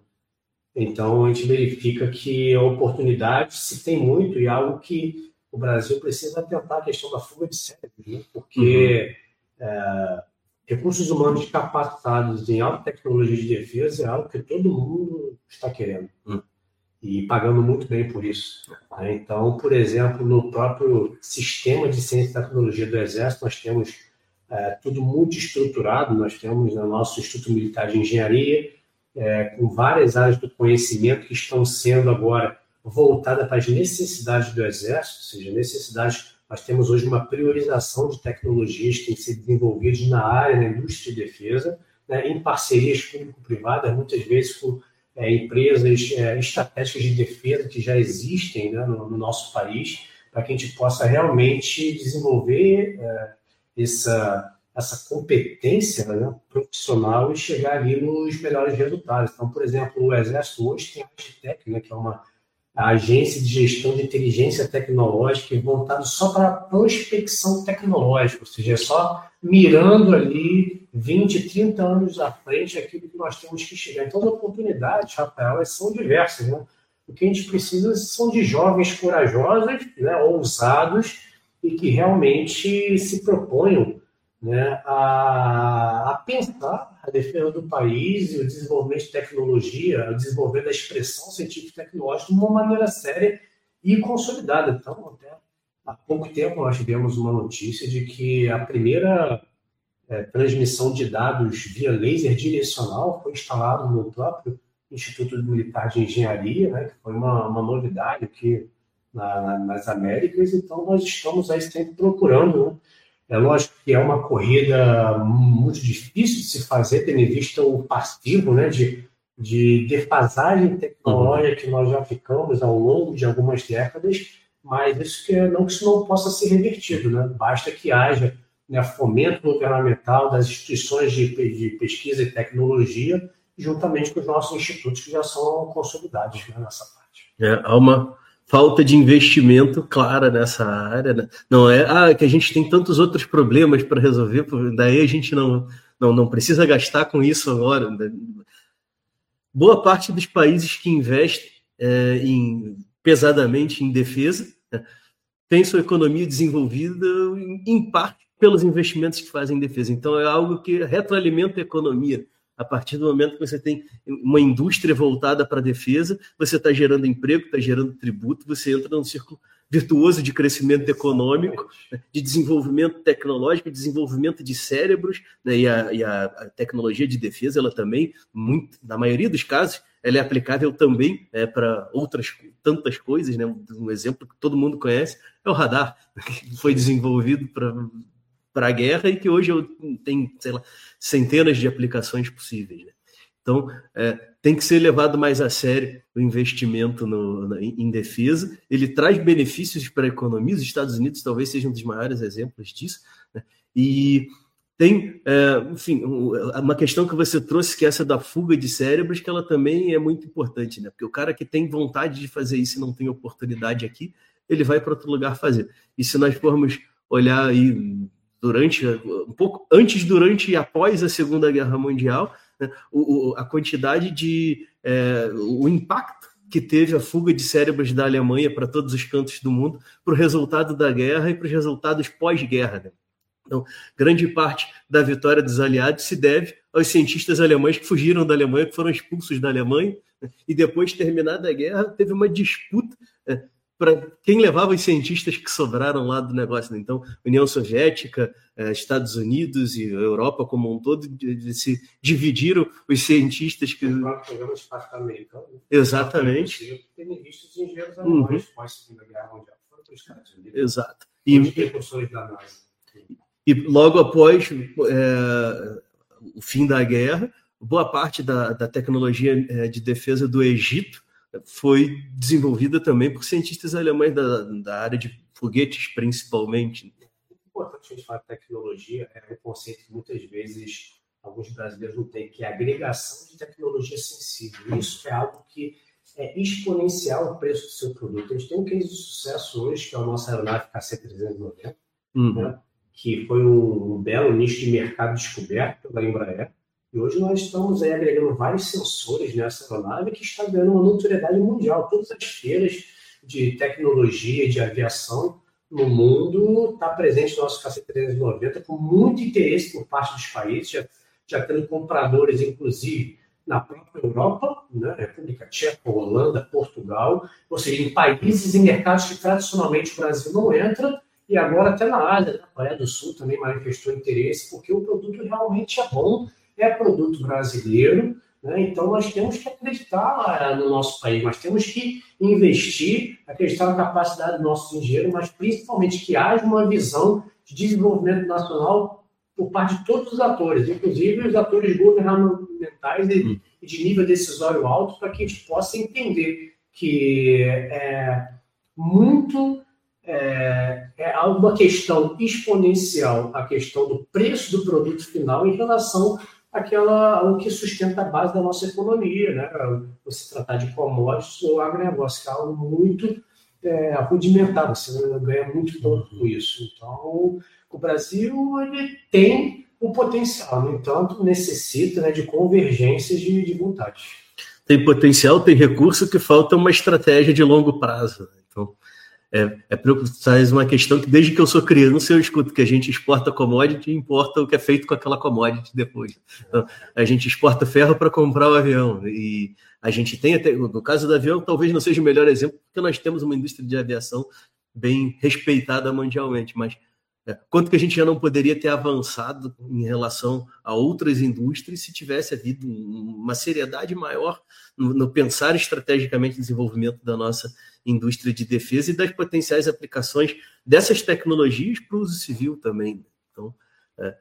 Speaker 2: Então a gente verifica que a oportunidade se tem muito e é algo que o Brasil precisa tentar a questão da fuga de cérebros, né? Porque uhum. é, recursos humanos capacitados em alta tecnologia de defesa é algo que todo mundo está querendo. Hum. E pagando muito bem por isso. Então, por exemplo, no próprio sistema de ciência e tecnologia do Exército, nós temos é, tudo muito estruturado, nós temos no nosso Instituto Militar de Engenharia, é, com várias áreas do conhecimento que estão sendo agora voltadas para as necessidades do Exército, ou seja, necessidades. Nós temos hoje uma priorização de tecnologias que têm que ser desenvolvidas na área, na indústria de defesa, né, em parcerias público-privadas, muitas vezes com é, empresas é, estratégicas de defesa que já existem, né, no, no nosso país, para que a gente possa realmente desenvolver é, essa, essa competência, né, profissional e chegar ali nos melhores resultados. Então, por exemplo, o Exército hoje tem a Agitec, né, que é uma a agência de gestão de inteligência tecnológica voltado só para a prospecção tecnológica, ou seja, é só mirando ali vinte, trinta anos à frente aquilo que nós temos que chegar. Então, as oportunidades, Rafael, elas são diversas, né? O que a gente precisa são de jovens corajosos, né, ousados e que realmente se proponham, né, a, a pensar a defesa do país e o desenvolvimento de tecnologia, o desenvolvimento da expressão científica e tecnológica de uma maneira séria e consolidada. Então, até há pouco tempo nós tivemos uma notícia de que a primeira é, transmissão de dados via laser direcional foi instalada no próprio Instituto Militar de Engenharia, né, que foi uma, uma novidade aqui na, na, nas Américas. Então, nós estamos aí sempre procurando, né? É lógico que é uma corrida muito difícil de se fazer, tendo em vista o passivo, né, de, de defasagem tecnológica que nós já ficamos ao longo de algumas décadas, mas isso que não que isso não possa ser revertido, né? Basta que haja, né, fomento governamental das instituições de, de pesquisa e tecnologia, juntamente com os nossos institutos que já são consolidados, né, nessa parte.
Speaker 1: É, há uma falta de investimento clara nessa área, né? Não é ah, que a gente tem tantos outros problemas para resolver, daí a gente não, não, não precisa gastar com isso agora. Né? Boa parte dos países que investem é, em, pesadamente em defesa, né, tem sua economia desenvolvida em, em parte pelos investimentos que fazem em defesa. Então é algo que retroalimenta a economia. A partir do momento que você tem uma indústria voltada para a defesa, você está gerando emprego, está gerando tributo, você entra num círculo virtuoso de crescimento econômico, né, de desenvolvimento tecnológico, desenvolvimento de cérebros, né, e, a, e a, a tecnologia de defesa, ela também, muito, na maioria dos casos, ela é aplicável também é, para outras tantas coisas, né? Um exemplo que todo mundo conhece é o radar, que foi desenvolvido para para a guerra e que hoje tem, sei lá, centenas de aplicações possíveis, né? Então, é, tem que ser levado mais a sério o investimento no, na, em defesa. Ele traz benefícios para a economia. Os Estados Unidos talvez seja um dos maiores exemplos disso, né? E tem, é, enfim, uma questão que você trouxe, que é essa da fuga de cérebros, que ela também é muito importante, né? Porque o cara que tem vontade de fazer isso e não tem oportunidade aqui, ele vai para outro lugar fazer. E se nós formos olhar aí durante, um pouco antes, durante e após a Segunda Guerra Mundial, né, o, a quantidade de, é, o impacto que teve a fuga de cérebros da Alemanha para todos os cantos do mundo, para o resultado da guerra e para os resultados pós-guerra, né? Então, grande parte da vitória dos aliados se deve aos cientistas alemães que fugiram da Alemanha, que foram expulsos da Alemanha, né? E depois, terminada a guerra, teve uma disputa, né, para quem levava os cientistas que sobraram lá do negócio, né? Então, União Soviética, eh, Estados Unidos e Europa como um todo de, de se dividiram os cientistas que...
Speaker 2: O próprio programa de espaço americano.
Speaker 1: Exatamente.
Speaker 2: Tem vistos de engenheiros alemães pós-Segunda Guerra Mundial. Foram para os Estados Unidos.
Speaker 1: Exato. E
Speaker 2: os precursores da NASA.
Speaker 1: E logo após é, o fim da guerra, boa parte da, da tecnologia é, de defesa do Egito foi desenvolvida também por cientistas alemães da, da área de foguetes, principalmente.
Speaker 2: É importante a gente falar de tecnologia, é um conceito que muitas vezes alguns brasileiros não têm, que é a agregação de tecnologia sensível. Isso é algo que é exponencial o preço do seu produto. A gente tem um case de sucesso hoje, que é a nossa aeronave K C trezentos e noventa, uhum. né? Que foi um, um belo nicho de mercado descoberto pela Embraer. E hoje nós estamos aí agregando vários sensores nessa aeronave que está ganhando uma notoriedade mundial. Todas as feiras de tecnologia, de aviação no mundo está presente no nosso K C trezentos e noventa com muito interesse por parte dos países, já, já tendo compradores, inclusive, na própria Europa, né? República Tcheca, Holanda, Portugal, ou seja, em países e mercados que tradicionalmente o Brasil não entra. E agora até na Ásia, na Coreia do Sul também manifestou interesse, porque o produto realmente é bom, é produto brasileiro, né? Então nós temos que acreditar no nosso país, nós temos que investir, acreditar na capacidade do nosso engenheiro, mas principalmente que haja uma visão de desenvolvimento nacional por parte de todos os atores, inclusive os atores governamentais e de nível decisório alto, para que a gente possa entender que é muito... É, é uma questão exponencial a questão do preço do produto final em relação àquela, ao que sustenta a base da nossa economia, né? Você tratar de commodities ou agronegócio, que é algo muito é, rudimentar, você ganha muito pouco com isso. Então, o Brasil ele tem o potencial, no entanto, necessita, né, de convergências de, de vontade.
Speaker 1: Tem potencial, tem recurso, que falta uma estratégia de longo prazo. Então, É, é uma questão que desde que eu sou criança eu escuto que a gente exporta commodity e importa o que é feito com aquela commodity depois. Então, a gente exporta ferro para comprar o avião e a gente tem até, no caso do avião talvez não seja o melhor exemplo porque nós temos uma indústria de aviação bem respeitada mundialmente, mas é, quanto que a gente já não poderia ter avançado em relação a outras indústrias se tivesse havido uma seriedade maior no, no pensar estrategicamente o desenvolvimento da nossa indústria de defesa e das potenciais aplicações dessas tecnologias para o uso civil também. Então, é,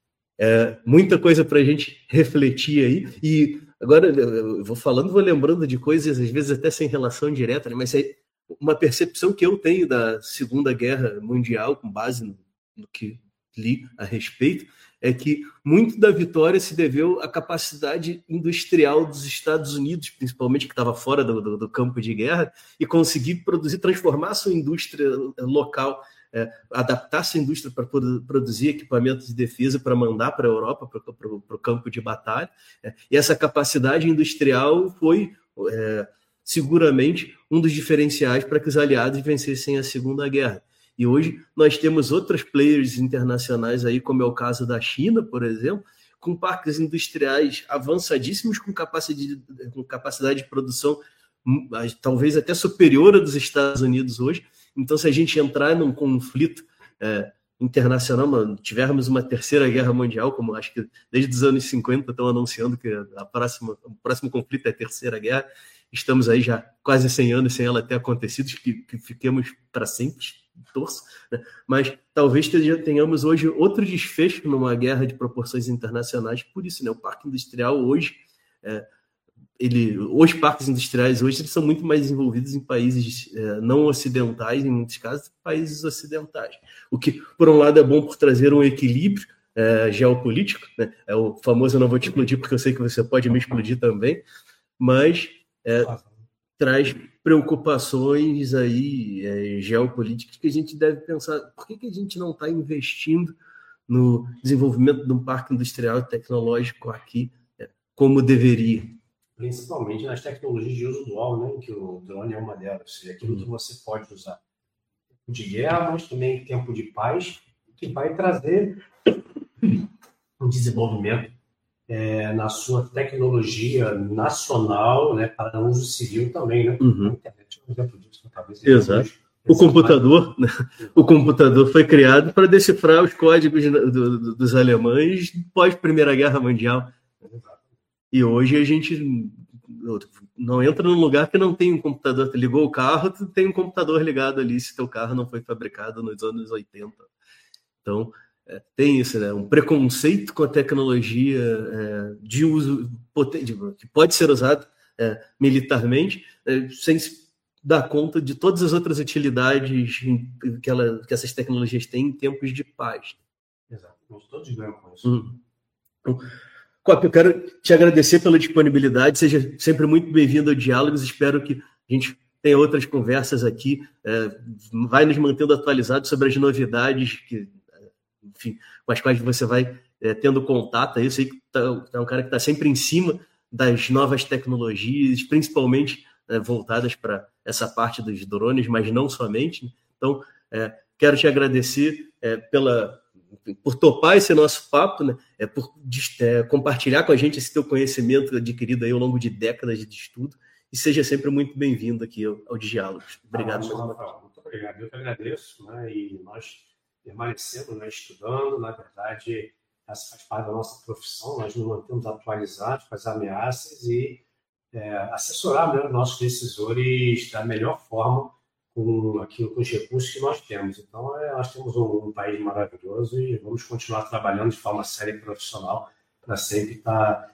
Speaker 1: é muita coisa para a gente refletir aí. E agora eu vou falando, vou lembrando de coisas, às vezes até sem relação direta, né? Mas é uma percepção que eu tenho da Segunda Guerra Mundial, com base no, no que li a respeito, é que muito da vitória se deveu à capacidade industrial dos Estados Unidos, principalmente, que estava fora do, do, do campo de guerra, e conseguir produzir, transformar sua indústria local, é, adaptar sua indústria para produzir equipamentos de defesa para mandar para a Europa, para o campo de batalha. É, e essa capacidade industrial foi é, seguramente um dos diferenciais para que os aliados vencessem a Segunda Guerra. E hoje nós temos outros players internacionais aí, como é o caso da China, por exemplo, com parques industriais avançadíssimos, com capacidade, com capacidade de produção talvez até superior à dos Estados Unidos hoje, Então, se a gente entrar num conflito é, internacional, mano, tivermos uma terceira guerra mundial, como acho que desde os anos cinquenta estão anunciando que a próxima, o próximo conflito é a terceira guerra, estamos aí já quase cem anos sem ela ter acontecido, que, que fiquemos para sempre, torço, né? Mas talvez tenhamos hoje outro desfecho numa guerra de proporções internacionais, por isso, né? O parque industrial hoje, é, ele, os parques industriais hoje eles são muito mais desenvolvidos em países é, não ocidentais, em muitos casos, países ocidentais. O que, por um lado, é bom por trazer um equilíbrio é, geopolítico, né? É o famoso "eu não vou te explodir porque eu sei que você pode me explodir também", mas é, traz preocupações aí é, geopolíticas que a gente deve pensar. Por que, que a gente não está investindo no desenvolvimento de um parque industrial e tecnológico aqui é, como deveria?
Speaker 2: Principalmente nas tecnologias de uso dual, né? Que o drone é uma delas, ou seja, aquilo que você pode usar tempo de guerra, mas também tempo de paz, que vai trazer um desenvolvimento é, na sua tecnologia nacional, né, para uso civil também, né?
Speaker 1: Uhum.
Speaker 2: A internet é um exemplo disso, talvez.
Speaker 1: Exato. O computador, né? O computador foi criado para decifrar os códigos do, do, dos alemães pós Primeira Guerra Mundial.
Speaker 2: Exato.
Speaker 1: E hoje a gente não entra num lugar que não tem um computador. Tu ligou o carro, tu tem um computador ligado ali, se teu carro não foi fabricado nos anos oitenta. Então, é, tem isso, né? Um preconceito com a tecnologia é, de uso potente, que pode ser usado é, militarmente, é, sem se dar conta de todas as outras utilidades que, ela, que essas tecnologias têm em tempos de paz.
Speaker 2: Exato. Nós todos ganhamos com isso.
Speaker 1: Hum. Então, Cop, eu quero te agradecer pela disponibilidade, seja sempre muito bem-vindo ao Diálogos, espero que a gente tenha outras conversas aqui, é, vai nos mantendo atualizados sobre as novidades que, enfim, com as quais você vai é, tendo contato. Eu sei que tá, tá um cara que está sempre em cima das novas tecnologias, principalmente é, voltadas para essa parte dos drones, mas não somente. Então, é, quero te agradecer é, pela... por topar esse nosso papo, né? É, por é, compartilhar com a gente esse teu conhecimento adquirido aí ao longo de décadas de estudo, e seja sempre muito bem-vindo aqui ao, ao Diálogos. Obrigado.
Speaker 2: Ah, Rafael, muito obrigado. Eu que agradeço, né? E nós permanecendo, né, estudando, na verdade, essa faz parte da nossa profissão, nós nos mantemos atualizados com as ameaças e é, assessorar, né, nossos decisores da melhor forma com aquilo, com os recursos que nós temos. Então, é, nós temos um, um país maravilhoso e vamos continuar trabalhando de forma séria e profissional para sempre estar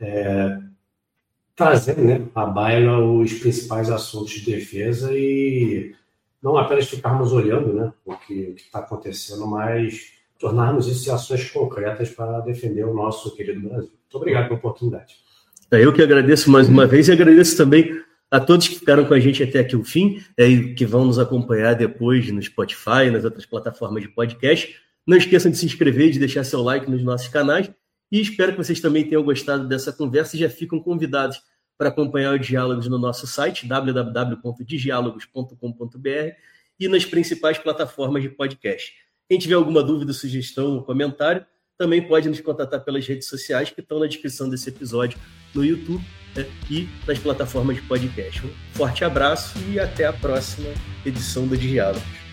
Speaker 2: é, trazendo, né, à baila os principais assuntos de defesa e não apenas ficarmos olhando, né, o que está acontecendo, mas tornarmos isso em ações concretas para defender o nosso querido Brasil. Muito obrigado pela oportunidade.
Speaker 1: Eu que agradeço mais uma vez e agradeço também a todos que ficaram com a gente até aqui o fim, é, e que vão nos acompanhar depois no Spotify, nas outras plataformas de podcast. Não esqueçam de se inscrever, de deixar seu like nos nossos canais, e espero que vocês também tenham gostado dessa conversa e já ficam convidados para acompanhar o Diálogos no nosso site, w w w ponto diálogos ponto com ponto b r, e nas principais plataformas de podcast. Quem tiver alguma dúvida, sugestão ou comentário, também pode nos contatar pelas redes sociais que estão na descrição desse episódio no YouTube, né, e nas plataformas de podcast. Um forte abraço e até a próxima edição do Diálogos.